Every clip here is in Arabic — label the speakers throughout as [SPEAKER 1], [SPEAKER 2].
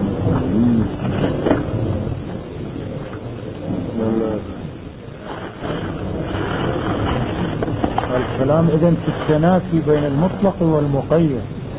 [SPEAKER 1] الكلام إذن في التنافي بين المطلق والمقيد.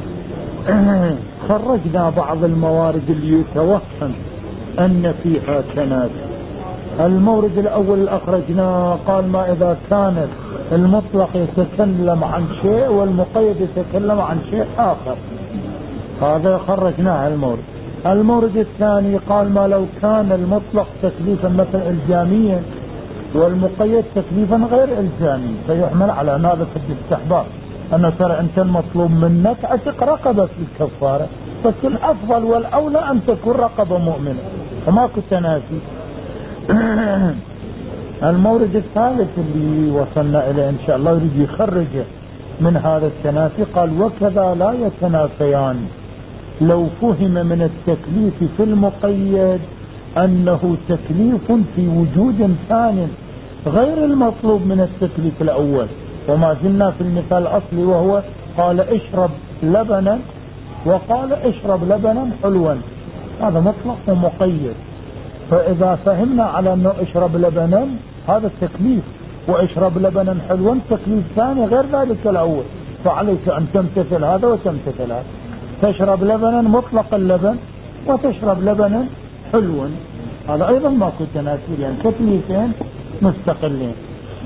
[SPEAKER 1] خرجنا بعض الموارد اللي يتوهم أن فيها تنافي. المورد الأول اللي أخرجناه قال ما إذا كان المطلق يتكلم عن شيء والمقيد يتكلم عن شيء آخر، هذا خرجناه المورد. المورد الثاني قال ما لو كان المطلق تكليفا مثلا إلزاميا والمقيد تكليفا غير إلزامي فيحمل على هذا في الاستحباب، أن ترى أنت المطلوب منك أتق رقبة في الكفارة، بس الأفضل والأولى أن تكون رقبة مؤمنة وماكو تنافي. المورد الثالث اللي وصلنا إليه إن شاء الله يريد يخرجه من هذا التنافي، قال وكذا لا يتنافيان لو فهم من التكليف في المقيد أنه تكليف في وجود ثاني غير المطلوب من التكليف الأول. وما زلنا في المثال الأصلي وهو قال اشرب لبنا وقال اشرب لبنا حلوا، هذا مطلق ومقيد. فإذا فهمنا على أنه اشرب لبنا هذا التكليف واشرب لبنا حلوا تكليف ثاني غير ذلك الأول، فعليك أن تمتثل هذا وتمتثل هذا. تشرب لبنا مطلق اللبن وتشرب لبنا حلوا، هذا أيضا ماكو تنافي يعني تكليفين مستقلين.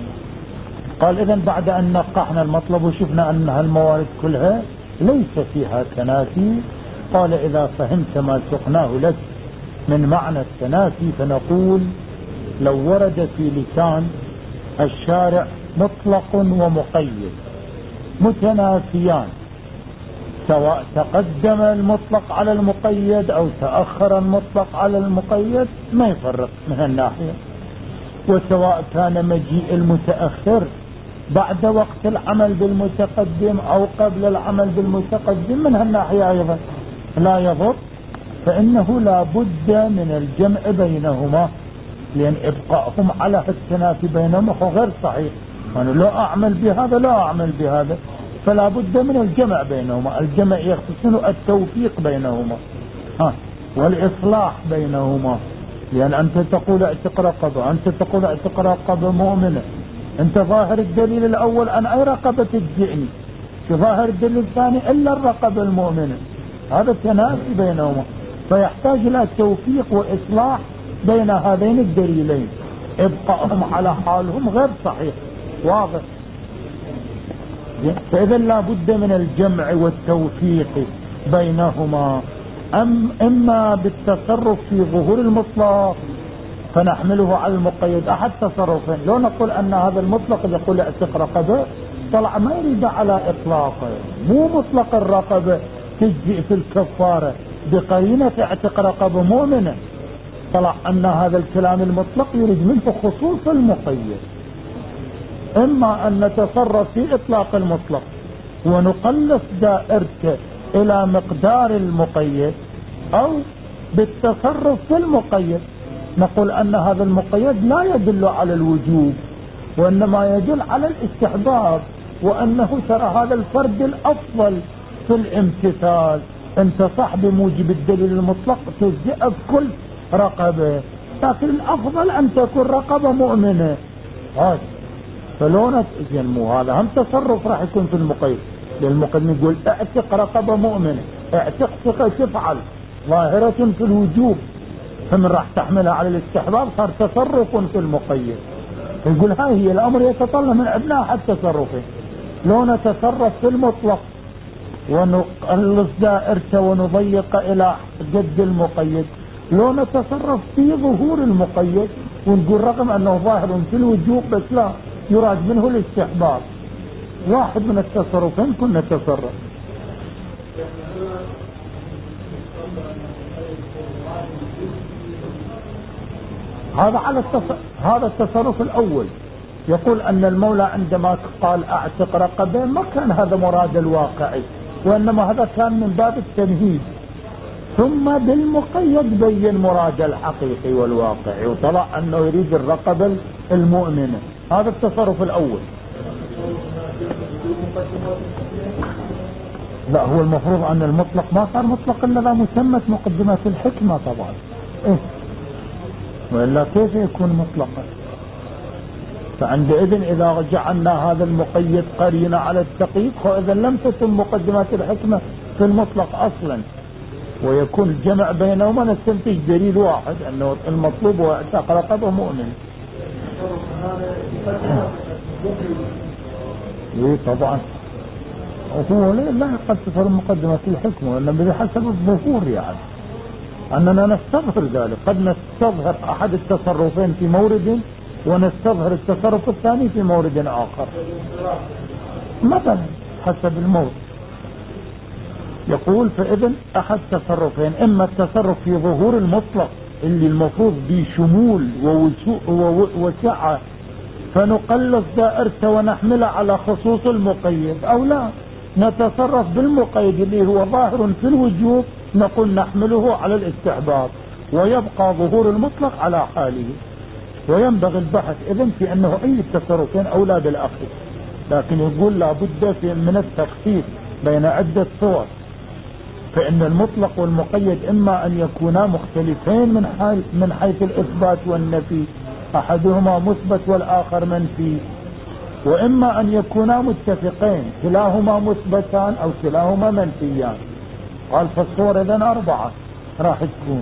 [SPEAKER 1] قال إذن بعد أن نقحنا المطلب وشفنا أن الموارد كلها ليس فيها تنافي، قال إذا فهمت ما سقناه لك من معنى التنافي فنقول لو ورد في لسان الشارع مطلق ومقيد متنافيان، سواء تقدم المطلق على المقيد أو تأخر المطلق على المقيد ما يفرق من الناحية، وسواء كان مجيء المتأخر بعد وقت العمل بالمتقدم أو قبل العمل بالمتقدم من هالناحية أيضا لا يضر، فإنه لا بد من الجمع بينهما، لأن إبقائهم على التنافي بينهما هو غير صحيح. أنا لا أعمل بهذا لا أعمل بهذا، فلا بد من الجمع بينهما. الجمع يختصن التوفيق بينهما والإصلاح بينهما، لأن أنت تقول اعتق رقبة، أنت تقول اعتق رقبة مؤمنة، أنت ظاهر الدليل الأول أن أي رقبة تجزئني، في ظاهر الدليل الثاني إلا الرقبة المؤمنة، هذا التنافي بينهما، فيحتاج إلى توفيق وإصلاح بين هذين الدليلين. إبقائهم على حالهم غير صحيح واضح. فإذا لا بد من الجمع والتوفيق بينهما، إما بالتصرف في ظهور المطلق فنحمله على المقيد أحد تصرفين، لو نقول أن هذا المطلق يقول اعتق رقبة طلع ما يريد على إطلاقه، مو مطلق الرقبة تجزئ في الكفارة بقرينة اعتق رقبة مؤمنة، طلع أن هذا الكلام المطلق يريد منه خصوص المقيد. إما أن نتصرف في إطلاق المطلق ونقلص دائرته إلى مقدار المقيد، أو بالتصرف في المقيد نقول أن هذا المقيد لا يدل على الوجوب وإنما يدل على الاستحباب، وأنه ترى هذا الفرد الأفضل في الامتثال، انت صح بموجب الدليل المطلق تجزئ بكل رقبة، لكن الأفضل أن تكون رقبة مؤمنة. هذا فلونة مو هذا هم تصرف راح يكون في المقيد، للمقيد يقول اعتق رقبة مؤمنة، اعتق ثقة تفعل ظاهرة في الوجوب، فمن راح تحملها على الاستحباب صار تصرف في المقيد، يقول هاي هي الأمر يتطلب من عندنا حتى تصرفه. لو نتصرف في المطلق ونقلص دائرته ونضيق إلى قد المقيد، لو نتصرف في ظهور المقيد ونقول رغم أنه ظاهر في الوجوب بس لا يراد منه الاستحباب، واحد من التصرفين كنا نتصرف. هذا التصرف الأول يقول أن المولى عندما قال أعتق رقبة ما كان هذا مراد الواقعي، وإنما هذا كان من باب التمهيد، ثم بالمقيد بين مراد الحقيقي والواقعي وطلع أنه يريد الرقبة المؤمنة. هذا التصرف الأول. لا، هو المفروض أن المطلق ما صار مطلق إلا إذا مسمت مقدمات الحكمة طبعا. إيه؟ وإلا كيف يكون مطلقا؟ فعندئذ إذا جعلنا هذا المقيد قرينة على التقييد فإذا لم تتم مقدمات الحكمة في المطلق أصلا، ويكون الجمع بينهما نستنتج دليل واحد أنه المطلوب هو اعتاق رقبة مؤمن. إيه طبعا، هو لا قد تفر مقدمة الحكمة وإنما بحسب الظهور، يعني أننا نستظهر ذلك. قد نستظهر أحد التصرفين في مورد ونستظهر التصرف الثاني في مورد آخر مثلا حسب المورد. يقول فإذن أحد تصرفين، إما التصرف في ظهور المطلق اللي المفروض بشمول ووسعة فنقلص دائرته ونحمله على خصوص المقيد، أو لا نتصرف بالمقيد اللي هو ظاهر في الوجوب نقول نحمله على الاستحباب ويبقى ظهور المطلق على حاله. وينبغي البحث إذن في أنه أي التصرفين أولى بالأخذ، لكن يقول لابد من التخصيص بين عدة صور، فإن المطلق والمقيد إما أن يكونا مختلفين من حيث الإثبات والنفي، أحدهما مثبت والآخر منفي، وإما أن يكونا متفقين كلاهما مثبتان أو كلاهما منفيان. قال فالصورة إذن 4 راح تكون.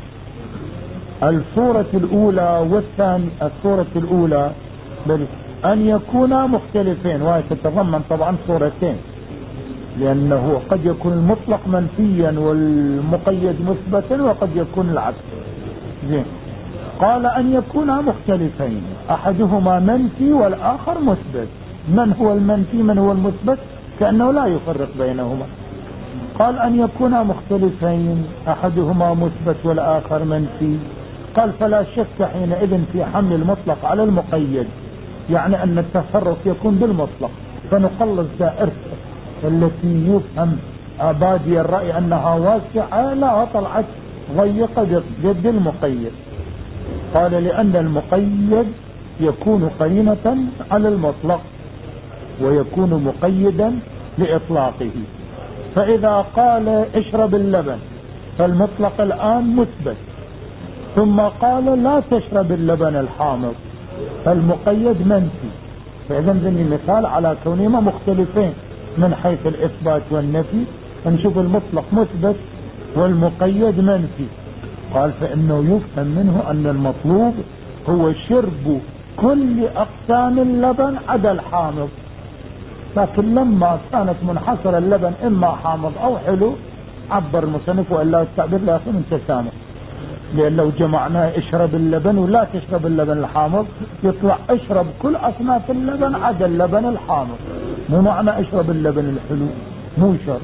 [SPEAKER 1] الصورة الأولى والثانية، الصورة الأولى أن يكونا مختلفين، وهي تتضمن طبعا صورتين، لأنه قد يكون المطلق منفيا والمقيد مثبتا وقد يكون العكس. زين، قال أن يكونا مختلفين أحدهما منفي والآخر مثبت. من هو المنفي من هو المثبت؟ كأنه لا يفرق بينهما. قال أن يكونا مختلفين أحدهما مثبت والآخر منفي. قال فلا شك حينئذ في حمل المطلق على المقيد، يعني أن التصرف يكون بالمطلق فنقلص دائرته التي يفهم بادي الرأي أنها واسعة لا طلعت ضيقة ضد المقيد. قال لأن المقيد يكون قرينة على المطلق ويكون مقيدا لإطلاقه. فإذا قال اشرب اللبن فالمطلق الآن مثبت، ثم قال لا تشرب اللبن الحامض فالمقيد منفي. فإذا ذني مثال على كونهما مختلفين من حيث الإثبات والنفي، نشوف المطلق مثبت والمقيد منفي. قال فإنه يفهم منه أن المطلوب هو شرب كل أقسام اللبن عدا الحامض، لكن لما كانت منحصرة اللبن إما حامض أو حلو عبر المصنف وإلا التعبير لا يكون تسامح، لأن لو جمعناه اشرب اللبن ولا تشرب اللبن الحامض يطلع اشرب كل أصناف اللبن عدا اللبن الحامض، مو معنى اشرب اللبن الحلو مو شرب.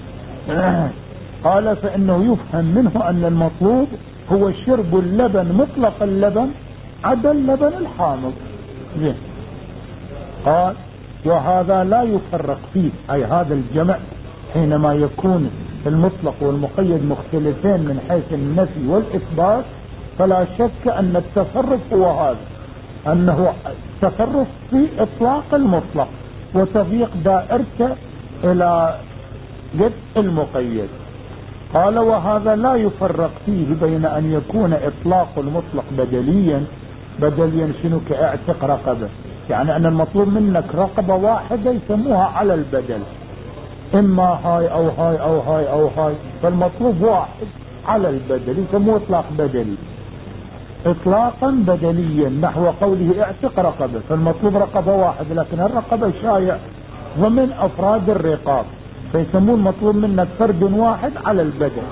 [SPEAKER 1] قال فإنه يفهم منه أن المطلوب هو شرب اللبن مطلق اللبن عدا اللبن الحامض. قال وهذا لا يفرق فيه، أي هذا الجمع حينما يكون المطلق والمقيد مختلفين من حيث النفي والإثبات فلا شك أن التصرف هو هذا، أنه تصرف في إطلاق المطلق وتضييق دائرته إلى قد المقيد. قال وهذا لا يفرق فيه بين أن يكون إطلاق المطلق بدليا شنو كاعتق رقبة، يعني أن المطلوب منك رقبة واحدة يسموها على البدل، إما هاي أو هاي أو هاي أو هاي، فالمطلوب واحد على البدل يسموه إطلاق بدلي، إطلاقا بدليا نحو قوله اعتق رقبة، فالمطلوب رقبة واحدة لكن الرقبة شايع ومن أفراد الرقاب فيسموه المطلوب منك فرد واحد على البدل.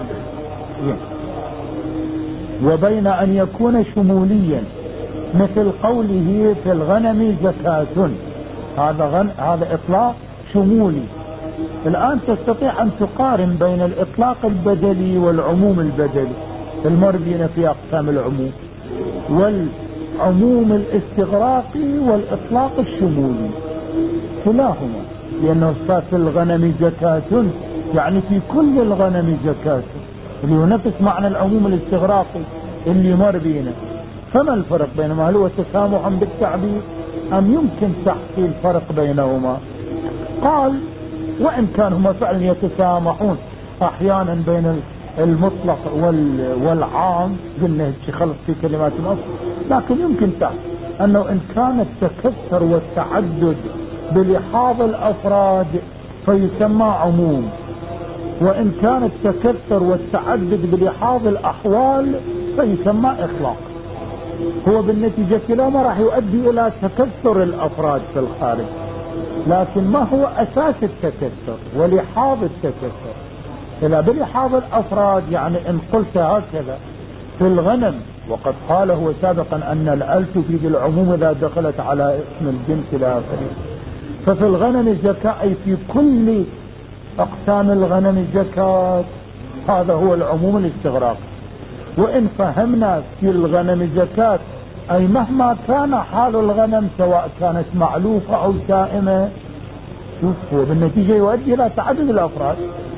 [SPEAKER 1] وبين أن يكون شموليا مثل قوله في الغنم زكاة، هذا إطلاق شمولي. الآن تستطيع أن تقارن بين الإطلاق البدلي والعموم البدلي المربين في أقسام العموم، والعموم الاستغراقي والإطلاق الشمولي كلاهما، لأنه في الغنم زكاة يعني في كل الغنم زكاة اللي هو نفس معنى العموم الاستغراقي اللي مر بينا. فما الفرق بينهما؟ هل هو تسامح بالتعبير أم يمكن تحصيل فرق بينهما؟ قال وإن كانوا هم فعلا يتسامحون أحيانا بين المطلق والعام، قلنا خلط في كلمات الأصل، لكن يمكن تعرف أنه إن كان التكثر والتعدد بلحاظ الأفراد فيسمى عموم، وإن كان التكثر والتعدد بلحاظ الأحوال فيسمى إطلاق. هو بالنتيجة كلاهما راح يؤدي إلى تكثر الأفراد في الخارج، لكن ما هو أساس التكثر ولحاظ التكثر؟ إلا بلحاظ الأفراد، يعني إن قلت هكذا في الغنم، وقد قال هو سابقا أن الألف تفيد العموم إذا دخلت على اسم الجنس إلى آخره، ففي الغنم زكاة، أي في كل أقسام الغنم زكاة، هذا هو العموم الاستغراقي. وإن فهمنا في الغنم زكاة أي مهما كان حال الغنم سواء كانت معلوفة أو سائمة، هو بالنتيجة يؤدي إلى تعدد الأفراد.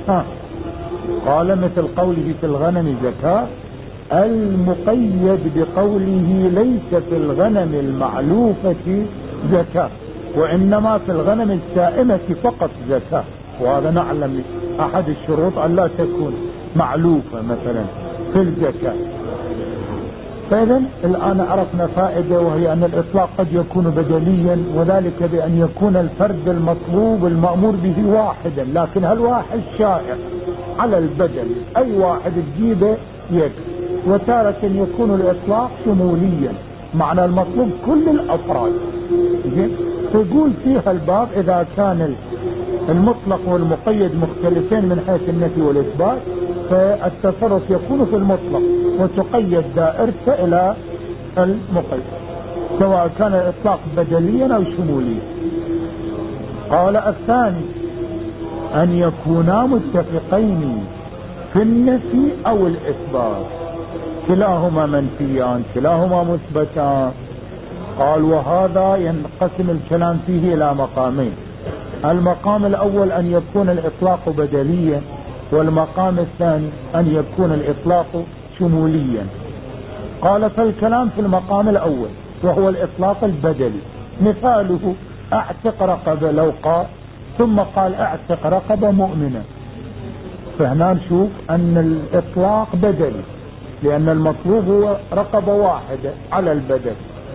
[SPEAKER 1] قال مثل قوله في الغنم زكاة المقيد بقوله ليس في الغنم المعلوفة زكاة وإنما في الغنم السائمة فقط زكاة، وهذا نعلم أحد الشروط أن لا تكون معلوفة مثلا في الزكاة. فإذا الآن عرفنا فائدة، وهي أن الإطلاق قد يكون بدليا، وذلك بأن يكون الفرد المطلوب المأمور به واحدا، لكن هل واحد شائع على البدل أي واحد تجيبه يكفي. وتارة يكون الإطلاق شموليا، معنى المطلوب كل الأفراد. تقول فيها الباب إذا كان المطلق والمقيد مختلفين من حيث النفي والإثبات، فالتصرف يكون في المطلق وتقيد دائرته إلى المقيد، سواء كان الإطلاق بدليا أو شموليا. قال الثاني أن يكونا متفقين في النفي أو الإثبات، كلاهما منفيان كلاهما مثبتان. قال وهذا ينقسم الكلام فيه إلى مقامين، المقام الأول أن يكون الإطلاق بدليا، والمقام الثاني أن يكون الإطلاق شموليا. قال فالكلام في المقام الأول وهو الإطلاق البدلي، مثاله اعتق رقبة لو قال ثم قال اعتق رقبة مؤمنة، فهنا نشوف أن الإطلاق بدلي لأن المطلوب هو رقبة واحدة على البدل،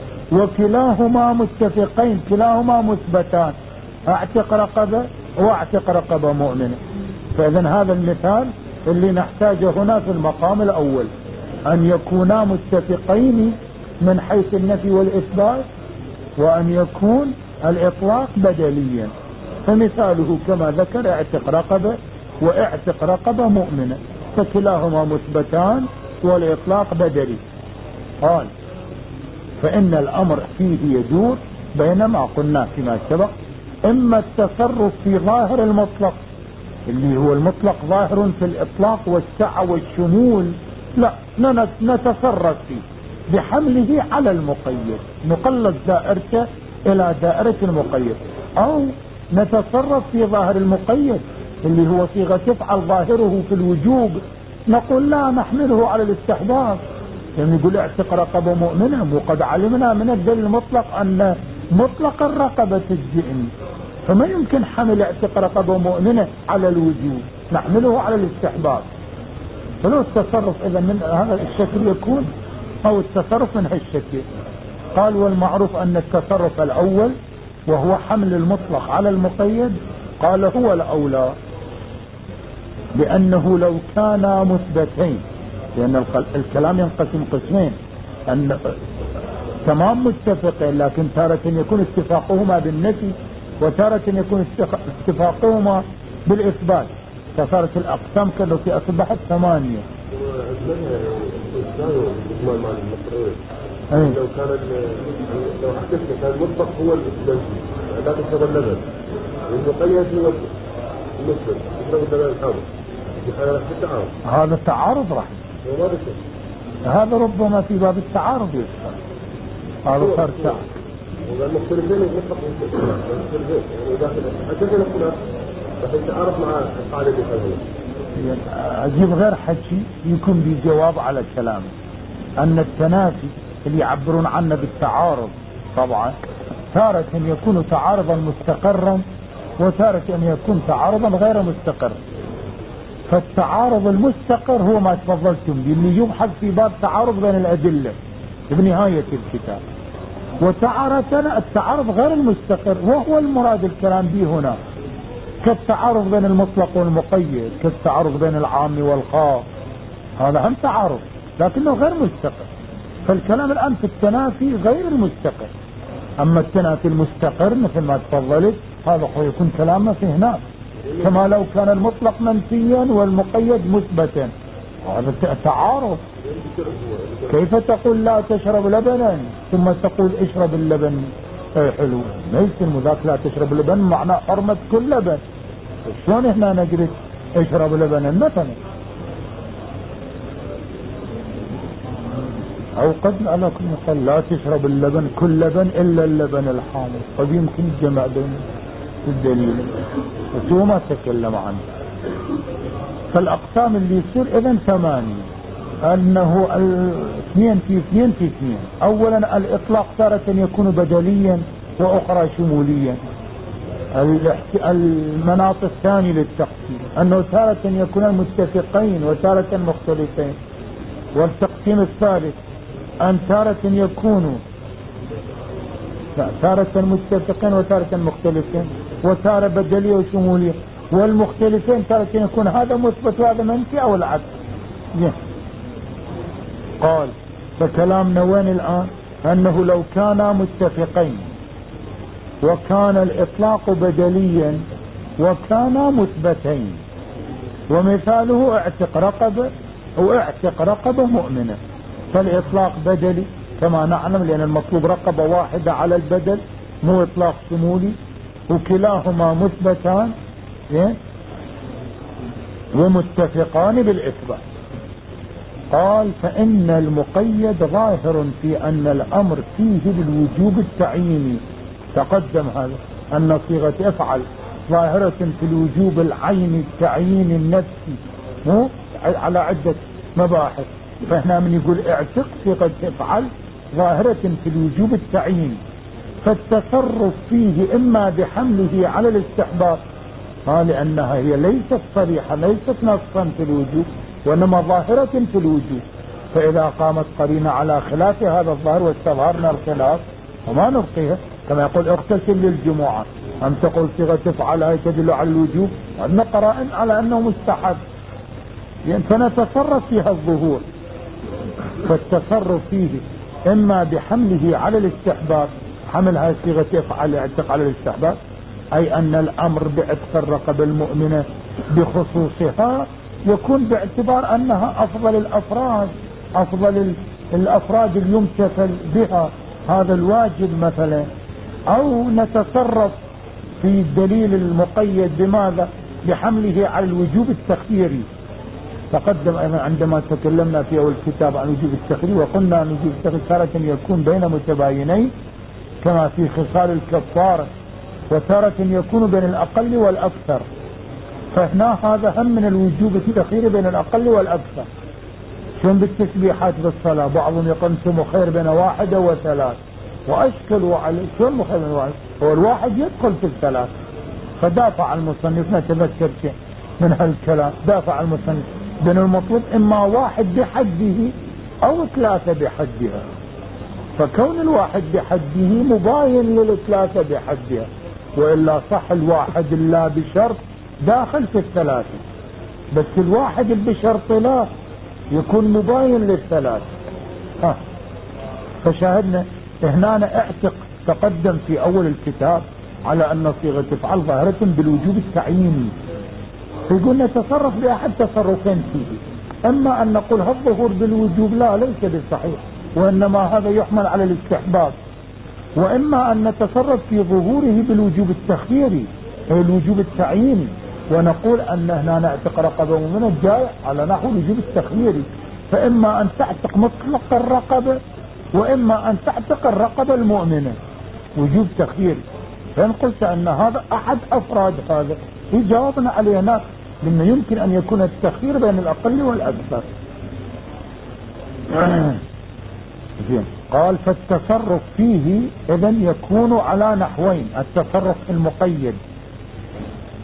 [SPEAKER 1] وكلاهما متفقين كلاهما مثبتان، اعتق رقبة واعتق رقبة مؤمنة. فإذا هذا المثال اللي نحتاجه هنا في المقام الأول، أن يكونا متفقين من حيث النفي والإثبات، وأن يكون الإطلاق بدليا. فمثاله كما ذكر اعتق رقبة واعتق رقبة مؤمنة، فكلاهما مثبتان والإطلاق بدلي. قال فإن الأمر فيه يدور بين ما قلنا فيما سبق، إما التصرف في ظاهر المطلق اللي هو المطلق ظاهر في الإطلاق والسعة والشمول، لا نتصرف فيه بحمله على المقيد، نقلد دائرته إلى دائرة المقيد، أو نتصرف في ظاهر المقيد اللي هو صيغة تفعل ظاهره في الوجوب، نقول لا نحمله على الاستحباب. يعني يقول اعتق رقبة مؤمنة، وقد علمنا من الدليل المطلق أن مطلق الرقبة تجزئني، فما يمكن حمل اعتق رقبة مؤمنة على الوجوب، نحمله على الاستحباب. فلو التصرف إذا من هذا الشكل يكون، أو التصرف من هالشكل. قال والمعروف أن التصرف الأول وهو حمل المطلق على المقيد، قال هو الأولى، لأنه لو كانا مثبتين، لأن الكلام ينقسم قسمين، أن تمام متفقين لكن تارة يكون اتفاقهما بالنفي وتارة يكون اتفاقهما بالإثبات، فصارت الأقسام كالتي أصبحت 8.
[SPEAKER 2] لو كان لو حدثنا كان المطلق هو المنفي لا تتبلغ، والمقيد هو المثبت يتبلغ الحاضر.
[SPEAKER 1] هذا التعارض راح هذا ربما في باب التعارض يذكر، هذا صار تعارض.
[SPEAKER 2] والمختلفين المطلق والمختلفين يعني داخل أجل الخلاف بحيث تعارض مع القاعدة اللي
[SPEAKER 1] يعني أجيب غير حكي يكون بجواب على كلامه، أن التنافي اللي يعبرون عنه بالتعارض طبعا تارة يكون تعارضا مستقرا وتارة أن يكون تعارضا غير مستقر. فالتعارض المستقر هو ما تفضلتم به اللي يبحث في باب تعارض بين الأدلة بنهاية الكتاب. وتارة التعارض غير المستقر وهو المراد الكلام به هنا، كالتعارض بين المطلق والمقيد، كالتعارض بين العام والخاص، هذا هم تعارض لكنه غير مستقر. فالكلام الآن في التنافي غير المستقر. أما التنافي المستقر مثل ما تفضلت هذا هو يكون كلامنا في هناك، كما لو كان المطلق منفيا والمقيد مثبتا، هذا تعارض. كيف تقول لا تشرب لبنا ثم تقول اشرب اللبن حلو؟ ليس المذاك لا تشرب لبن معناه حرمة كل لبن. شلون هنا نجلس اشرب لبنا مثلا؟ او قد على كل مثال لا تشرب اللبن كل لبن الا اللبن الحامض، قد يمكن الجمع بين الدليل بس هو ما تكلم عنه. فالاقسام اللي يصير اذن 8، انه 2 في 2 في 2. اولا الاطلاق تارة يكون بدليا واخرى شموليا. المناط الثاني للتقسيم انه تارة يكون متفقين وتارة مختلفين. والتقسيم الثالث ان تارة يكونوا تارة متفقين وتارة مختلفين، وتارة بدلية وشمولية. والمختلفين تارة يكون هذا مثبت وهذا منفي او العكس. قال فكلامنا وين الآن؟ أنه لو كانا متفقين وكان الإطلاق بدليا وكانا مثبتين، ومثاله اعتق رقبة واعتق رقبة مؤمنة. فالإطلاق بدلي كما نعلم لأن المطلوب رقبة واحدة على البدل مو إطلاق شمولي، وكلاهما مثبتان ومتفقان بالإثبات. قال فإن المقيد ظاهر في أن الأمر فيه بالوجوب التعييني. تقدم هذا أن صيغة افعل ظاهرة في الوجوب العيني التعييني النفسي مو على عدة مباحث. فهنا من يقول اعتق صيغة افعل ظاهرة في الوجوب التعييني، فالتصرف فيه إما بحمله على الاستحباب لأنها هي ليست صريحة ليست نصا في الوجوب وإنما ظاهرة في الوجوب. فإذا قامت قرينة على خلاف هذا الظاهر واستظهرنا الخلاف وما نبقيها، كما يقول اغتسل للجمعة أم تقول صيغة تفعل هي تدل على الوجوب، عندنا قرائن على أنه مستحب، يعني فنتصرف فيها الظهور. فالتصرف فيه إما بحمله على الاستحباب، حمل هاي صيغة يفعل يعتق على الاستحباب، أي أن الأمر بعتق الرقبة المؤمنة بخصوصها يكون باعتبار أنها أفضل الأفراد اللي يمتثل بها هذا الواجب مثلا. أو نتصرف في الدليل المقيد بماذا؟ بحمله على الوجوب التخييري. تقدم أيضا عندما تكلمنا في أول الكتاب عن وجوب التخيير وقلنا أن وجوب التخيير تارة يكون بين متباينين كما في خصال الكفارة، وتارة يكون بين الأقل والأكثر. فهنا هذا هم من الوجوب التخيير بين الأقل والأكثر. شون بالتسبيحات بالصلاة بعضهم يقنتم خير بين 1 و3 وأشكلوا عليه شون خير بين 1 هو الواحد يدخل في 3. فدافع المصنف نتذكر شيء من هالكلام، دافع المصنف بين المطلوب إما 1 بحده أو 3 بحدها. فكون 1 بحده مباين لل3 بحدها، وإلا صح 1 لا بشرط داخل في 3، بس 1 بشرط لا يكون مباين لل3. فشاهدنا هنا اعتق تقدم في أول الكتاب على أن صيغة تفعل ظاهرة بالوجوب التعييني، فيقول نتصرف بأحد تصرفين فيه، أما أن نقول هالظهور بالوجوب لا ليس بالصحيح وإنما هذا يحمل على الاستحباب، وإما أن نتصرف في ظهوره بالوجوب التخييري أي الوجوب التعييني، ونقول أن هنا نعتق رقبة مؤمنة جاي على نحو الوجوب التخييري، فإما أن تعتق مطلق الرقبة وإما أن تعتق الرقبة المؤمنة وجوب تخييري. فإن قلت أن هذا أحد أفراد هذا جاوبنا علينا لأنه يمكن أن يكون التخيير بين الأقل والأكثر. قال فالتصرف فيه إذن يكون على نحوين: التصرف المقيد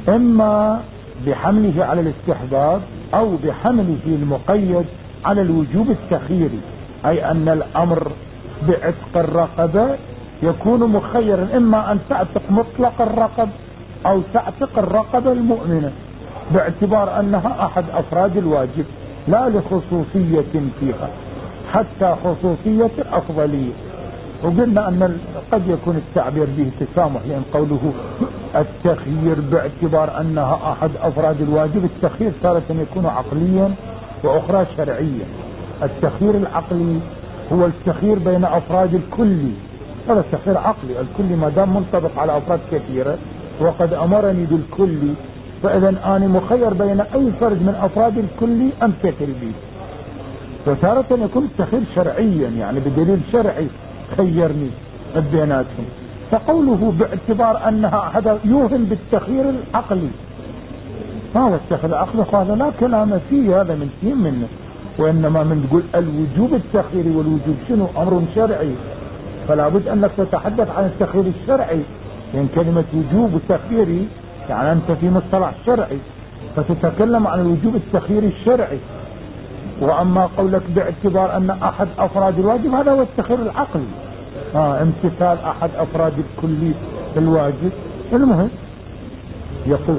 [SPEAKER 1] إما بحمله على الاستحباب أو بحمله المقيد على الوجوب التخييري، أي أن الأمر بعتق الرقبة يكون مخيرا، إما أن تعتق مطلق الرقب أو تعتق الرقبة المؤمنة، باعتبار أنها أحد أفراد الواجب لا لخصوصية فيها، حتى خصوصية الأفضلية. وقلنا أن قد يكون التعبير به تسامح، لأن قوله التخيير باعتبار أنها أحد أفراد الواجب، التخيير تارة يكون عقليا وأخرى شرعيا. التخيير العقلي هو التخيير بين أفراد الكلي، هذا التخيير عقلي. الكلي ما دام منطبق على أفراد كثيرة وقد أمرني بالكلي، فإذا أنا مخير بين أي فرد من أفراد الكلي أمتثل به. وتارة يكون التخيير شرعيا، يعني بدليل شرعي خيرني بيناتهم. فقوله باعتبار أنها هذا يوهم بالتخيير العقلي، هذا التخيير العقلي هذا لا كلام فيه، هذا منه، وإنما من تقول الوجوب التخييري والوجوب شنو أمر شرعي، فلا بد أنك تتحدث عن التخيير الشرعي، لأن كلمة وجوب وتخييري يعني أنت في مصطلح شرعي فتتكلم عن الوجوب التخييري الشرعي. وأما قولك باعتبار أن أحد أفراد الواجب هذا هو التخيير العقلي، امتثال أحد أفراد الكلي الواجب. المهم يقول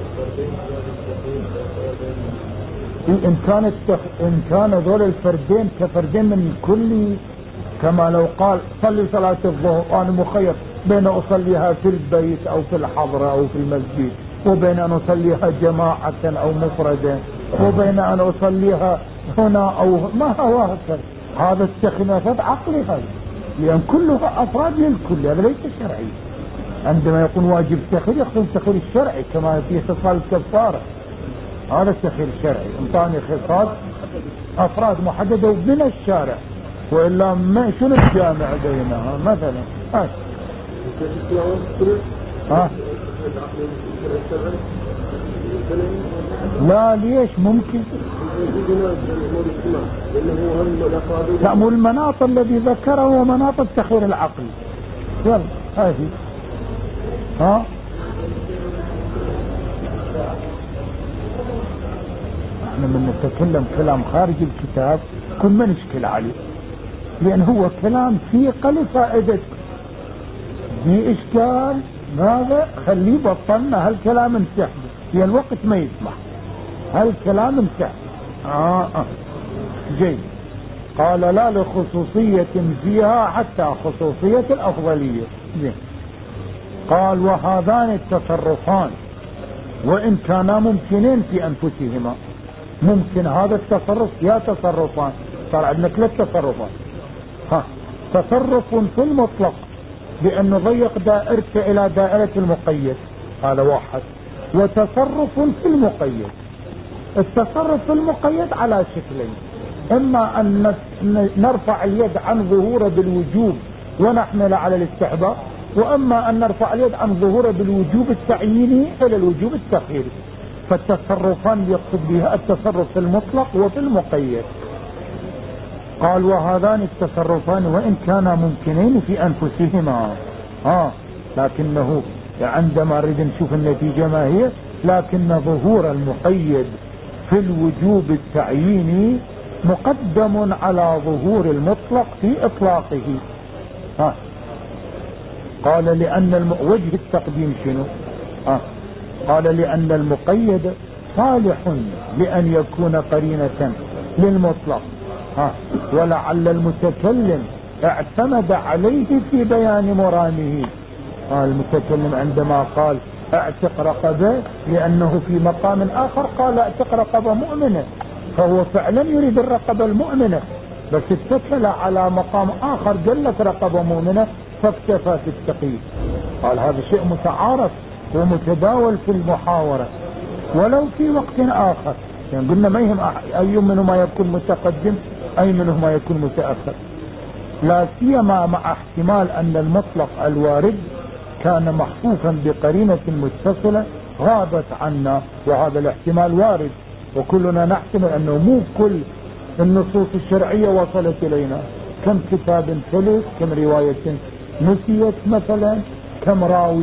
[SPEAKER 1] إن كان ذول الفردين كفردين من الكلي، كما لو قال صلي صلاة الظهر أنا مخير بين أصليها في البيت أو في الحضرة أو في المسجد، وبين أن أصليها جماعة أو مفردا، وبين أن أصليها هنا أو ما هو هكذا. هذا التخليفات عقلي هذا، لأن كلها أفراد للكل، هذا ليس شرعي. عندما يكون واجب التخيير يقصد التخيير الشرعي كما في خصال الكفارة، هذا التخيير الشرعي. انطاني خصال أفراد محددة من الشارع، وإلا ما شنو الجامع بينها مثلا. لا ليش ممكن لا، مو المناط الذي ذكره هو مناط التخيير العقلي. يلا هذه احنا من نتكلم كلام خارج الكتاب كل ما نشكل عليه، لأن هو كلام فيه قل فائدة، في إشكال ماذا خليه بطلنا هالكلام انسحبه، لأن الوقت ما يسمح هالكلام انسحبه. جيد. قال لا لخصوصية فيها حتى خصوصية الأفضلية. جيد. قال وهذان التصرفان وإن كانا ممكنين في أنفسهما، ممكن هذا التصرف يا تصرفان، صار عندنا 3 تصرفات. تصرف في المطلق بأن نضيق دائرته إلى دائرة المقيد، هذا واحد. وتصرف في المقيد، التصرف في المقيد على شكلين، إما أن نرفع اليد عن ظهوره بالوجوب ونحمل على الاستحباب، وأما أن نرفع اليد عن ظهوره بالوجوب التعييني إلى الوجوب التخييري. فالتصرفان يقصد بها التصرف في المطلق وفي المقيد. قال وهذان التصرفان وإن كانا ممكنين في أنفسهما، لكنه عندما نريد نشوف النتيجة ما هي، لكن ظهور المقيد في الوجوب التعييني مقدم على ظهور المطلق في إطلاقه. قال لأن وجه التقديم شنو؟ قال لأن المقيد صالح لأن يكون قرينة للمطلق، ولعل المتكلم اعتمد عليه في بيان مرامه. المتكلم عندما قال اعتق رقبة لأنه في مقام آخر قال اعتق رقبة مؤمنة، فهو فعلا يريد الرقبة المؤمنة، بس اتكل على مقام آخر قال لك رقبة مؤمنة فاكتفى في التقييد. قال هذا شيء متعارف ومتداول في المحاورة ولو في وقت آخر، يعني قلنا ما يهم أي منهما يكون متقدم أي منهما يكون متأخر، لا سيما مع احتمال أن المطلق الوارد كان محفوفا بقرينة متصلة غابت عنا، وهذا الاحتمال وارد، وكلنا نحتمل أنه مو كل النصوص الشرعية وصلت إلينا. كم كتاب ثلث، كم رواية نسيت مثلا، كم راوي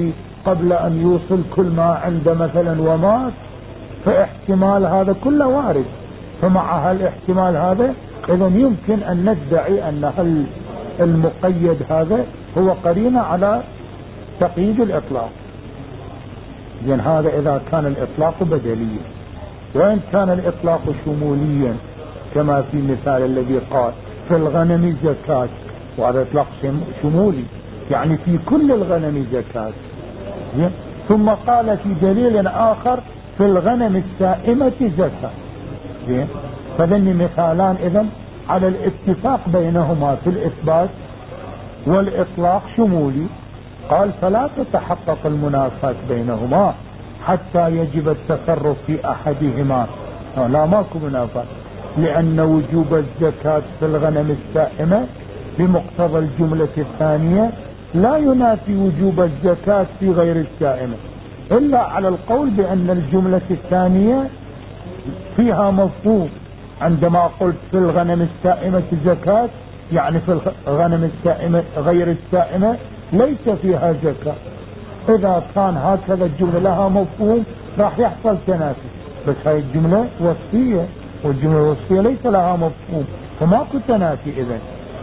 [SPEAKER 1] قبل أن يوصل كل ما عنده مثلا ومات، فاحتمال هذا كله وارد. فمع هالاحتمال هذا إذا يمكن أن ندعي أن المقيد هذا هو قرينة على تقييد الإطلاق. لأن هذا إذا كان الإطلاق بدليا، وإن كان الإطلاق شموليا كما في مثال الذي قال في الغنم زكاة، وهذا إطلاق شمولي يعني في كل الغنم زكاة. ثم قال في دليل آخر في الغنم السائمة زكاة. فذني مثالان إذن على الاتفاق بينهما في الإثبات والإطلاق شمولي. قال فلا تتحقق المنافاة بينهما حتى يجب التصرف في أحدهما. لا ماكو منافاة، لأن وجوب الزكاة في الغنم السائمة بمقتضى الجملة الثانية لا ينافي وجوب الزكاة في غير السائمة، إلا على القول بأن الجملة الثانية فيها مفهوم. عندما قلت في الغنم السائمة زكاة يعني في الغنم السائمة غير السائمة ليس فيها زكاة. إذا كان هكذا الجملة لها مفهوم راح يحصل تنافي، بس هاي الجملة وصفية، والجملة الوصفية ليس لها مفهوم، فماكو تنافي إذن.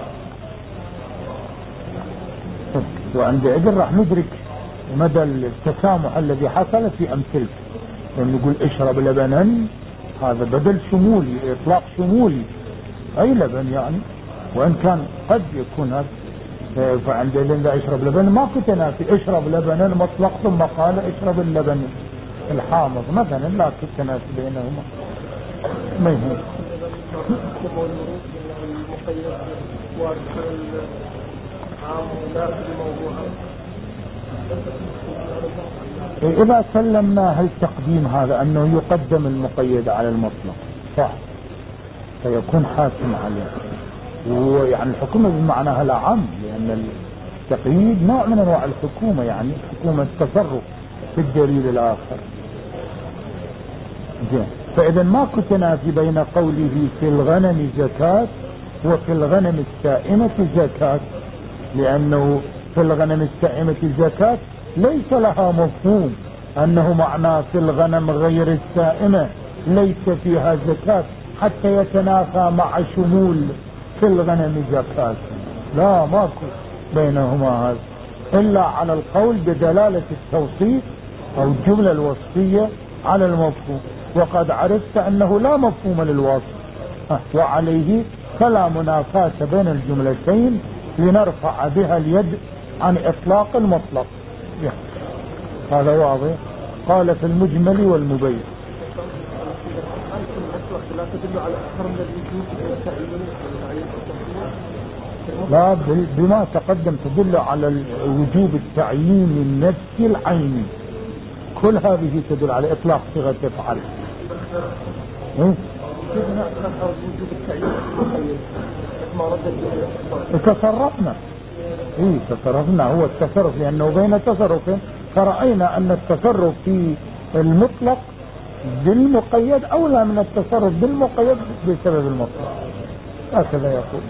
[SPEAKER 1] وعندئذ راح ندرك مدى التسامح الذي حصل في أمثلته. لما نقول اشرب لبنا، هذا بدل شمولي، إطلاق شمولي، أي لبن يعني، وإن كان قد يكون هذا. فعندئذ إذا اشرب لبن ماكو تنافي، اشرب لبنا مطلق ثم قال اشرب اللبن الحامض مثلا، لا تنافي بينهما. ما يهم. إذا سلمنا هل تقديم هذا أنه يقدم المقيد على المطلق صح، فيكون حاكم عليه. ويعني الحكومة بمعناها العام، لأن التقييد نوع من أنواع الحكومة، يعني حكومة التصرف في الدليل الآخر. فإذا ماكو تنافي بين قوله في الغنم زكاة وفي الغنم السائمة زكاة، لأنه في الغنم السائمة زكاة ليس لها مفهوم أنه معناه في الغنم غير السائمة ليس فيها زكاة حتى يتنافى مع شمول في الغنم زكاة. لا ماكو بينهما هذا، إلا على القول بدلالة التوصيف أو الجملة الوصفية على المفهوم. وقد عرفت أنه لا مفهوم للوصف، وعليه فلا منافاة بين الجملتين لنرفع بها اليد عن إطلاق المطلق. هذا واضح. قال في المجمل والمبين. لا بما تقدم تدل على وجوب التعيين النفسي العيني، كل هذه تدل على إطلاق صيغة تفعل. تصرفنا تصرفنا هو التصرف، لأنه بين تصرف فرأينا أن التصرف في المطلق بالمقيد أولى من التصرف بالمقيد بسبب المطلق. هكذا يقول.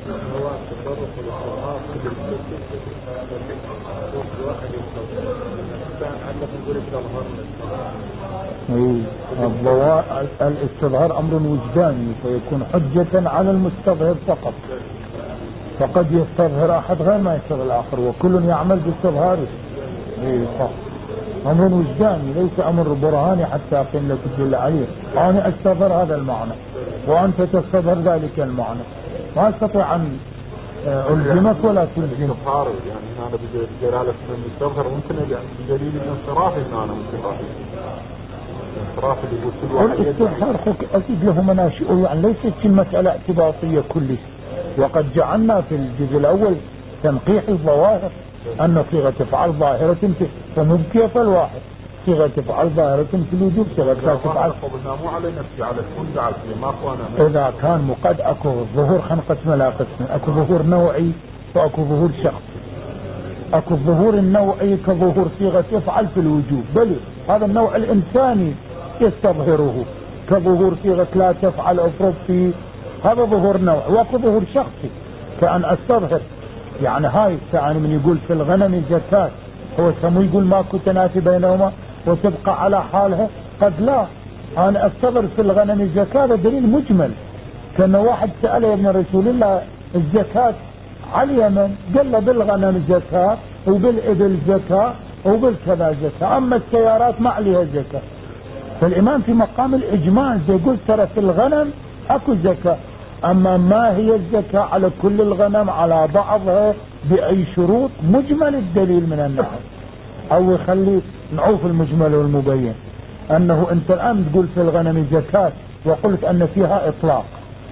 [SPEAKER 1] الاستظهار أمر وجداني فيكون حجة على المستظهر فقط، فقد يستظهر أحد غير ما يستظهر الآخر، وكل يعمل باستظهاره. صح، أمر وجداني ليس أمر برهاني حتى أقيم لك الدليل عليه. أنا أستظهر هذا المعنى وأنت تستظهر ذلك المعنى، ما أستطيع أن ألزمك ولا تلزمك.
[SPEAKER 2] يعني أنا بدلالة المستظهر ممكن يعني بدليل الانصراف إن أنا ممكن الانصراف اللي يقول كل واحد
[SPEAKER 1] الاستظهار أكيد له مناشئه، يعني ليست المسألة اعتباطية كلها. وقد جعلنا في الجزء الأول تنقيح الظواهر أن صيغة تفعل ظاهرة فمبكية فالواحد، صيغة تفعل ظاهرة في الوجوب، صيغة تفعل
[SPEAKER 2] مو على نفسي على كل دعاء ما
[SPEAKER 1] إذا كان مقد أكو ظهور خنقسم لا قسم، أكو ظهور نوعي وأكو ظهور شخصي. أكو الظهور النوعي كظهور صيغة يفعل في الوجوب، بل هذا النوع الإنساني يستظهره، كظهور صيغة لا تفعل أفرض فيه، هذا ظهور نوع. وأكو ظهور شخصي كأن أستظهر، يعني هاي يعني من يقول في الغنم زكاة هو سمو يقول ماكو تنافي بينهما وتبقى على حالها؟ قد لا. أنا أستبر في الغنم الزكاة، هذا دليل مجمل. كان واحد سأل ابن رسول الله الزكاة على اليمن، قال له بالغنم زكاة وبالإبل زكاة وبالكذا زكاة، أما السيارات ما عليها زكاة. فالإمام في مقام الإجماع يقول ترى في الغنم أكو زكاة، أما ما هي الزكاة على كل الغنم على بعضها بأي شروط؟ مجمل الدليل من النحو. أو يخلي نعوف المجمل والمبين، أنه أنت الآن تقول في الغنم زكاة وقلت أن فيها إطلاق،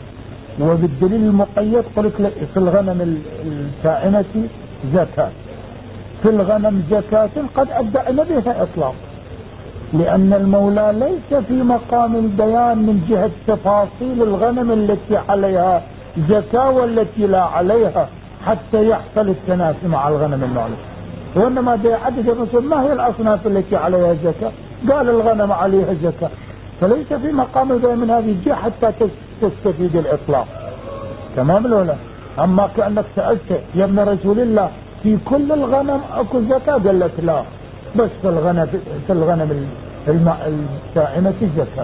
[SPEAKER 1] وبالدليل المقيد قلت لك في الغنم السائمة زكاة. في الغنم زكاة قد أدعنا بها إطلاق، لأن المولى ليس في مقام البيان من جهة تفاصيل الغنم التي عليها زكاة والتي لا عليها حتى يحصل التنافي مع الغنم النوعي، وإنما بيعدد الرسول ما هي الأصناف التي عليها زكاة، قال الغنم عليها زكاة، فليس في مقام البيان من هذه الجهة حتى تستفيد الإطلاق. تمام ولا؟ أما كأنك سألت يا ابن رسول الله في كل الغنم أكو زكاة، قال لك لا، بس في الغنم السائمة الزكاة.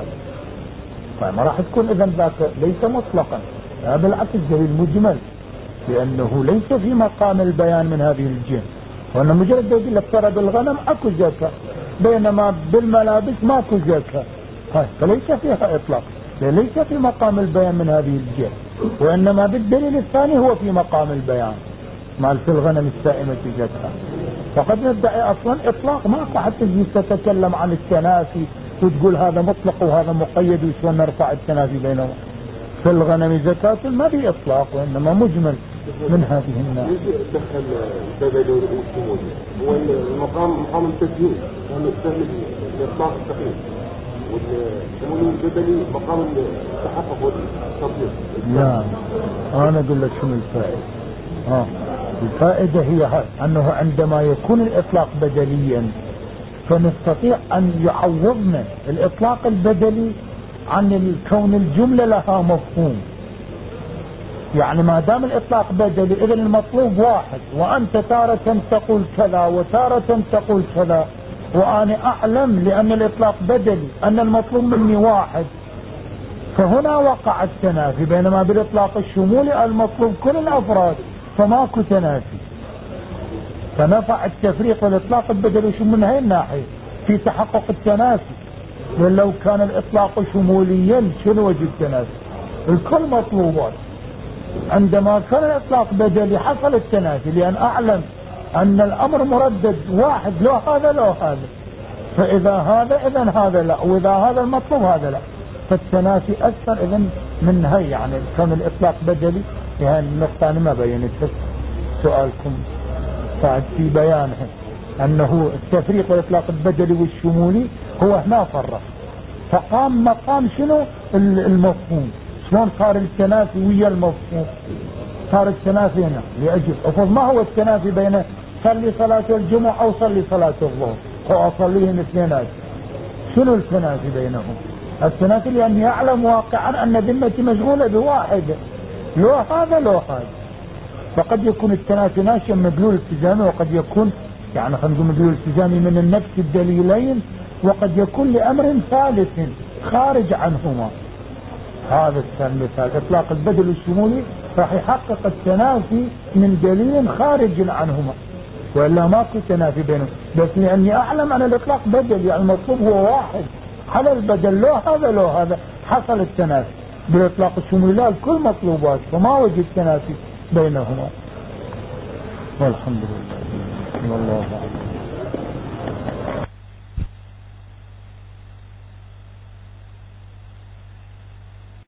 [SPEAKER 1] فما راح تكون إذن ذاك ليس مطلقا، بالعكس دليل مجمل، لأنه ليس في مقام البيان من هذه الجهة، وأنه مجرد يقول لك ترى بالغنم أكو زكاة بينما بالملابس ماكو زكاة، فليس فيها إطلاق، ليس في مقام البيان من هذه الجهة، وإنما بالدليل الثاني هو في مقام البيان مال في الغنم السائمة زكاة. فقد ندعي أصلا إطلاق ماكو، حتى تتكلم عن التنافي وتقول هذا مطلق وهذا مقيد وشون نرفع التنافي بينهم. في الغنم زكاة ما في إطلاق، وإنما مجمل من هذه الناس.
[SPEAKER 2] دخل البدل والشمول هو مقام التسجيل، هو يستهلك الإطلاق التقييم، والشمول البدلي مقام التحقق والتطبيق.
[SPEAKER 1] لا أنا أقول لك شنو الفائدة. الفائدة هي هذا، أنه عندما يكون الإطلاق بدليا فنستطيع أن يعوضنا الإطلاق البدلي عن الكون الجملة لها مفهوم. يعني ما دام الإطلاق بدلي إذن المطلوب واحد، وأنت تارة تقول كذا وتارة تقول كذا، وأنا أعلم لأن الإطلاق بدلي أن المطلوب مني واحد، فهنا وقع التنافي. بينما بالإطلاق الشمولي المطلوب كل الأفراد فماكو تنافي، فنفع التفريق والإطلاق البدلي من هاي الناحية في تحقق التنافي. ولو كان الإطلاق شموليا شنو وجه التنافي؟ الكل مطلوبات. عندما كان الإطلاق بدلي حصل التنافي، لأن أعلم أن الأمر مردد واحد، لو هذا لو هذا، فإذا هذا إذن هذا لا، وإذا هذا المطلوب هذا لا، فالتنافي أكثر. إذن من هاي يعني كان الإطلاق بدلي. يعني النقطة أنا ما بينت سؤالكم بعد في بيانها، أنه التفريق والإطلاق البدلي والشمولي هو هنا فرق، فقام مقام شنو المفهوم. شلون صار التنافي ويا المفهوم؟ صار التنافي هنا لأجل أفضل ما هو التنافي بين صلي صلاة الجمعة أو صلي صلاة الظهر أو أصليهم اثنينات. شنو التنافي بينهم؟ التنافي لأن يعلم واقعا أن ذمتي مشغولة بواحد، لو هذا لو هذا. فقد يكون التنافي ناشئا مدلول التزامي، وقد يكون يعني خلينا نقول مدلول التزامي من النفس الدليلين، وقد يكون لأمر ثالث خارج عنهما. هذا المثال إطلاق البدل الشمولي راح يحقق التنافي من دليل خارج عنهما، وإلا ماكو تنافي بينهم. بس لأني أعلم أن الإطلاق بدل، يعني المطلوب هو واحد على البدل، لو هذا لو هذا، حصل التنافي. بالإطلاق الشمولي لا، الكل مطلوبات، فما وجد تنافي بينهما. والحمد لله والله أعلم.